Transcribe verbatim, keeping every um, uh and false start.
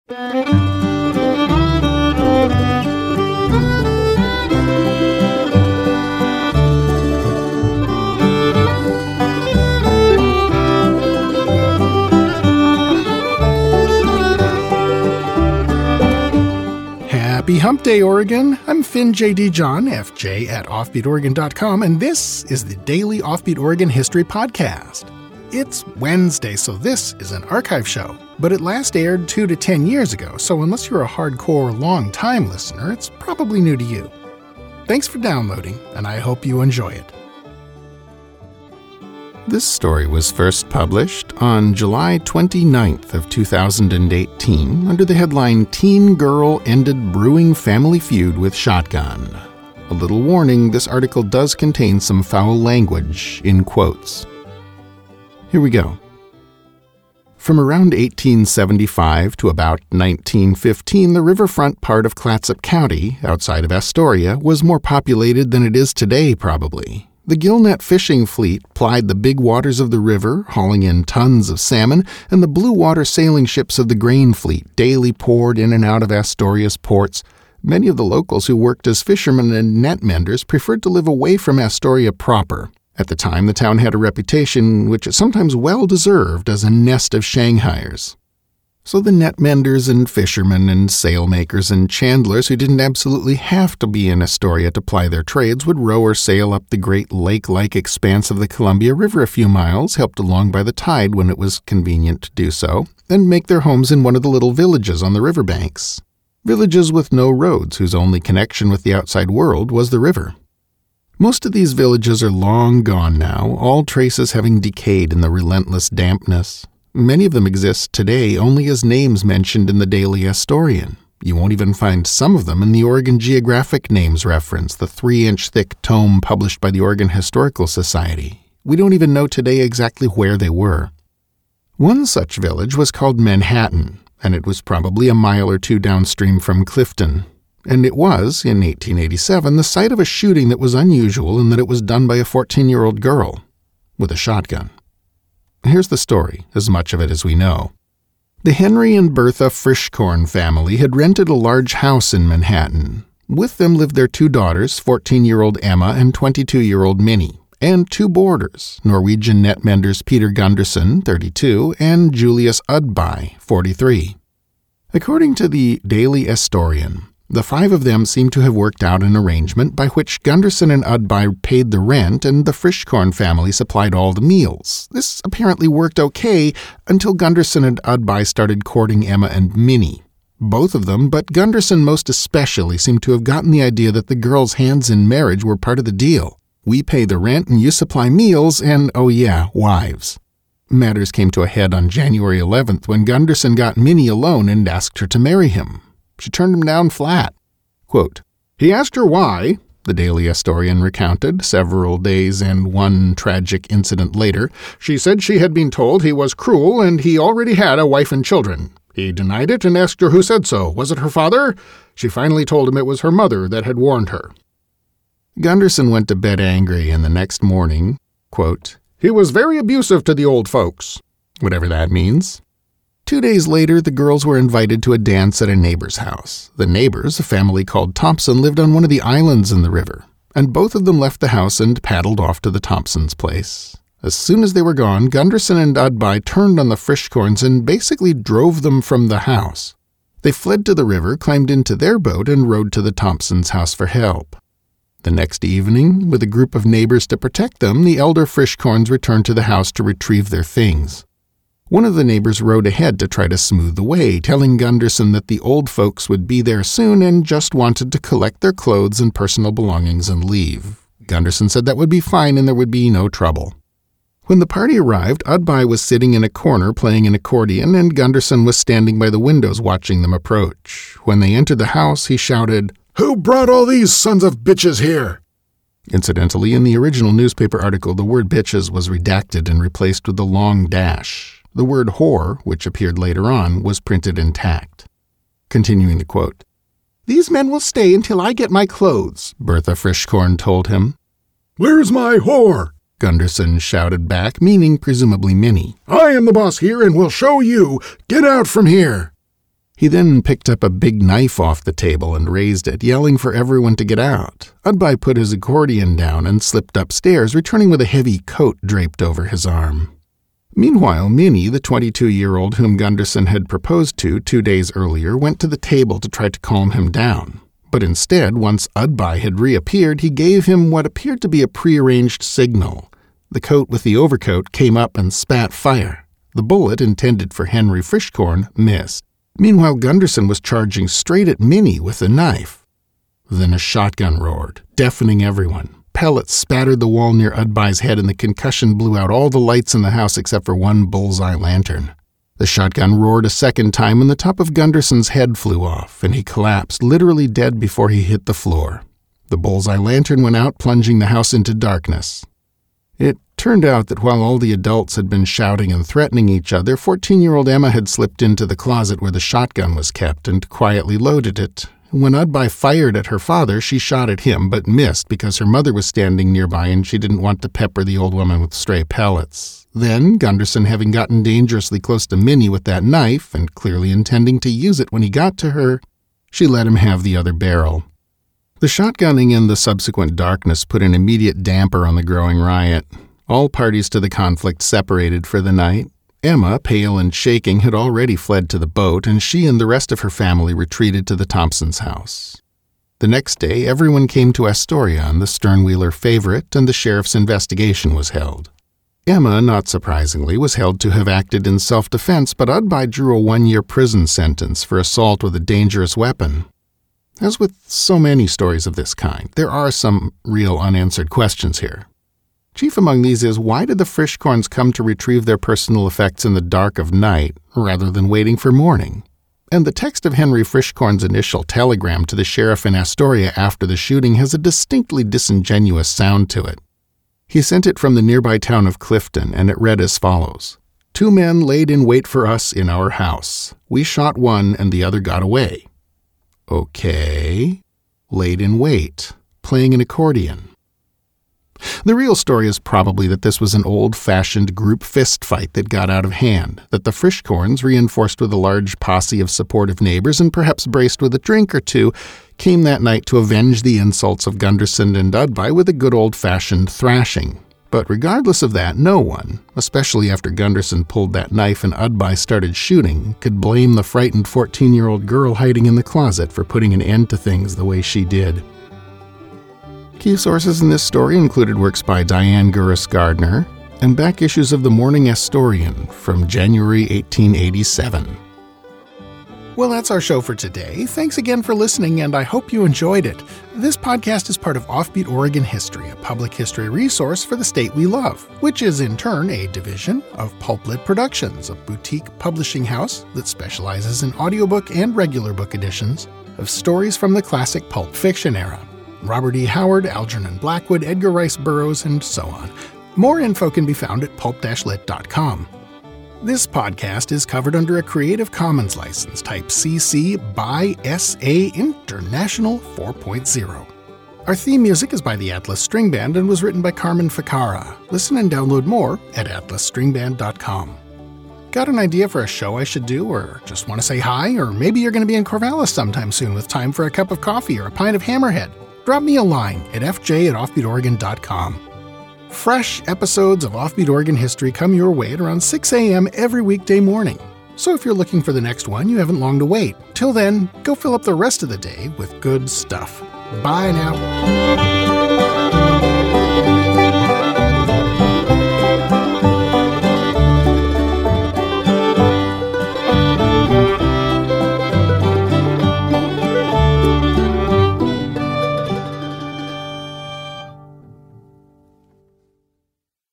Happy Hump Day, Oregon! I'm Finn J D. John, F J at offbeat oregon dot com, and this is the Daily Offbeat Oregon History Podcast. It's Wednesday, so this is an archive show, but it last aired two to ten years ago, so unless you're a hardcore, long-time listener, it's probably new to you. Thanks for downloading, and I hope you enjoy it. This story was first published on July twenty-ninth of two thousand eighteen under the headline Teen Girl Ended Brewing Family Feud with Shotgun. A little warning, this article does contain some foul language in quotes. Here we go. From around eighteen seventy-five to about nineteen fifteen, the riverfront part of Clatsop County, outside of Astoria, was more populated than it is today, probably. The gillnet fishing fleet plied the big waters of the river, hauling in tons of salmon, and the blue water sailing ships of the grain fleet daily poured in and out of Astoria's ports. Many of the locals who worked as fishermen and net menders preferred to live away from Astoria proper. At the time, the town had a reputation, which it sometimes well deserved, as a nest of Shanghaiers. So the net menders and fishermen and sailmakers and chandlers who didn't absolutely have to be in Astoria to ply their trades would row or sail up the great lake-like expanse of the Columbia River a few miles, helped along by the tide when it was convenient to do so, and make their homes in one of the little villages on the riverbanks. Villages with no roads whose only connection with the outside world was the river. Most of these villages are long gone now, all traces having decayed in the relentless dampness. Many of them exist today only as names mentioned in the Daily Astorian. You won't even find some of them in the Oregon Geographic Names Reference, the three-inch thick tome published by the Oregon Historical Society. We don't even know today exactly where they were. One such village was called Manhattan, and it was probably a mile or two downstream from Clifton. And it was, in eighteen eighty-seven, the site of a shooting that was unusual in that it was done by a fourteen-year-old girl with a shotgun. Here's the story, as much of it as we know. The Henry and Bertha Frischkorn family had rented a large house in Manhattan. With them lived their two daughters, fourteen-year-old Emma and twenty-two-year-old Minnie, and two boarders, Norwegian net menders Peter Gunderson, thirty-two, and Julius Udby, forty-three. According to the Daily Astorian, the five of them seem to have worked out an arrangement by which Gunderson and Udby paid the rent and the Frischkorn family supplied all the meals. This apparently worked okay until Gunderson and Udby started courting Emma and Minnie. Both of them, but Gunderson most especially, seemed to have gotten the idea that the girls' hands in marriage were part of the deal. We pay the rent and you supply meals and, oh yeah, wives. Matters came to a head on January eleventh when Gunderson got Minnie alone and asked her to marry him. She turned him down flat. Quote, "He asked her why," the Daily Astorian recounted, several days and one tragic incident later. "She said she had been told he was cruel and he already had a wife and children. He denied it and asked her who said so. Was it her father? She finally told him it was her mother that had warned her." Gunderson went to bed angry, and the next morning, quote, "He was very abusive to the old folks," whatever that means. Two days later, the girls were invited to a dance at a neighbor's house. The neighbors, a family called Thompson, lived on one of the islands in the river, and both of them left the house and paddled off to the Thompsons' place. As soon as they were gone, Gunderson and Udby turned on the Frischkorns and basically drove them from the house. They fled to the river, climbed into their boat, and rowed to the Thompsons' house for help. The next evening, with a group of neighbors to protect them, the elder Frischkorns returned to the house to retrieve their things. One of the neighbors rode ahead to try to smooth the way, telling Gunderson that the old folks would be there soon and just wanted to collect their clothes and personal belongings and leave. Gunderson said that would be fine and there would be no trouble. When the party arrived, Udby was sitting in a corner playing an accordion, and Gunderson was standing by the windows watching them approach. When they entered the house, he shouted, "Who brought all these sons of bitches here?" Incidentally, in the original newspaper article, the word bitches was redacted and replaced with a long dash. The word whore, which appeared later on, was printed intact. Continuing the quote, "These men will stay until I get my clothes," Bertha Frischkorn told him. "Where's my whore?" Gunderson shouted back, meaning presumably Minnie. "I am the boss here and will show you. Get out from here." He then picked up a big knife off the table and raised it, yelling for everyone to get out. Udbai put his accordion down and slipped upstairs, returning with a heavy coat draped over his arm. Meanwhile, Minnie, the twenty-two-year-old whom Gunderson had proposed to two days earlier, went to the table to try to calm him down. But instead, once Udbai had reappeared, he gave him what appeared to be a prearranged signal. The coat with the overcoat came up and spat fire. The bullet, intended for Henry Frischkorn, missed. Meanwhile, Gunderson was charging straight at Minnie with a knife. Then a shotgun roared, deafening everyone. Pellets spattered the wall near Udbai's head, and the concussion blew out all the lights in the house except for one bullseye lantern. The shotgun roared a second time, and the top of Gunderson's head flew off, and he collapsed, literally dead before he hit the floor. The bullseye lantern went out, plunging the house into darkness. It turned out that while all the adults had been shouting and threatening each other, fourteen-year-old Emma had slipped into the closet where the shotgun was kept and quietly loaded it. When Udbai fired at her father, she shot at him, but missed because her mother was standing nearby and she didn't want to pepper the old woman with stray pellets. Then, Gunderson, having gotten dangerously close to Minnie with that knife, and clearly intending to use it when he got to her, she let him have the other barrel. The shotgunning and the subsequent darkness put an immediate damper on the growing riot. All parties to the conflict separated for the night. Emma, pale and shaking, had already fled to the boat, and she and the rest of her family retreated to the Thompsons' house. The next day, everyone came to Astoria on the Sternwheeler favorite, and the sheriff's investigation was held. Emma, not surprisingly, was held to have acted in self-defense, but Udbai drew a one-year prison sentence for assault with a dangerous weapon. As with so many stories of this kind, there are some real unanswered questions here. Chief among these is, why did the Frischkorns come to retrieve their personal effects in the dark of night rather than waiting for morning? And the text of Henry Frischkorn's initial telegram to the sheriff in Astoria after the shooting has a distinctly disingenuous sound to it. He sent it from the nearby town of Clifton, and it read as follows: "Two men laid in wait for us in our house. We shot one and the other got away." Okay. Laid in wait. Playing an accordion. The real story is probably that this was an old-fashioned group fist fight that got out of hand, that the Frischkorns, reinforced with a large posse of supportive neighbors and perhaps braced with a drink or two, came that night to avenge the insults of Gunderson and Udbai with a good old-fashioned thrashing. But regardless of that, no one, especially after Gunderson pulled that knife and Udbai started shooting, could blame the frightened fourteen-year-old girl hiding in the closet for putting an end to things the way she did. Key sources in this story included works by Diane Gurris Gardner and back issues of the Morning Astorian from January eighteen eighty-seven. Well, that's our show for today. Thanks again for listening, and I hope you enjoyed it. This podcast is part of Offbeat Oregon History, a public history resource for the state we love, which is in turn a division of Pulplit Productions, a boutique publishing house that specializes in audiobook and regular book editions of stories from the classic pulp fiction era. Robert E. Howard, Algernon Blackwood, Edgar Rice Burroughs, and so on. More info can be found at pulp dash lit dot com. This podcast is covered under a Creative Commons license type C C by S A International four point oh. Our theme music is by the Atlas String Band and was written by Carmen Ficara. Listen and download more at atlas string band dot com. Got an idea for a show I should do, or just want to say hi, or maybe you're going to be in Corvallis sometime soon with time for a cup of coffee or a pint of Hammerhead? Drop me a line at f j at offbeat oregon dot com. Fresh episodes of Offbeat Oregon History come your way at around six a.m. every weekday morning. So if you're looking for the next one, you haven't long to wait. Till then, go fill up the rest of the day with good stuff. Bye now.